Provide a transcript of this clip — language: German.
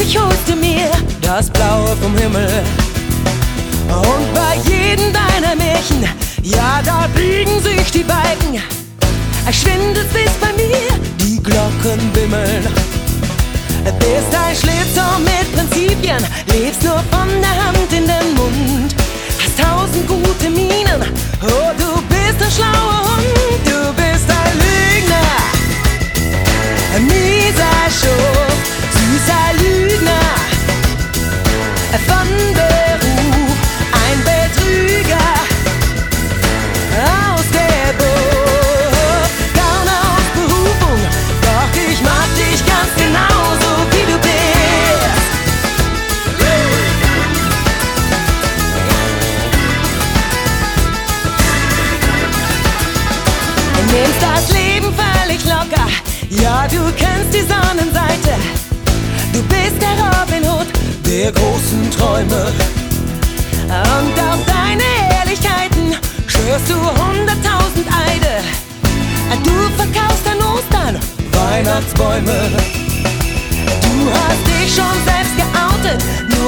ich holst du mir das Blaue vom Himmel. Und bei jedem deiner Märchen, ja, da biegen sich die Balken. Schwindelst bis bei mir, die Glocken wimmeln. Bist ein Schlitzohr mit Prinzipien, lebst nur von der Hand in den Mund. Hast 1000 gute Mienen, oh, du bist ein schlauer Hund. Du bist ein Lügner, ein mieser Schuft, süßer Lügner, von Beruf ein Betrüger, aus der Bucht, Gauner aus Berufung, doch ich mag dich ganz genauso wie du bist. Du nimmst das Leben völlig locker, ja, du kennst die Sonnenseite. Du bist der Robin Hood der großen Träume. Und auf deine Ehrlichkeiten schwörst du 100.000 Eide. Du verkaufst an Ostern Weihnachtsbäume. Du hast dich schon selbst geoutet,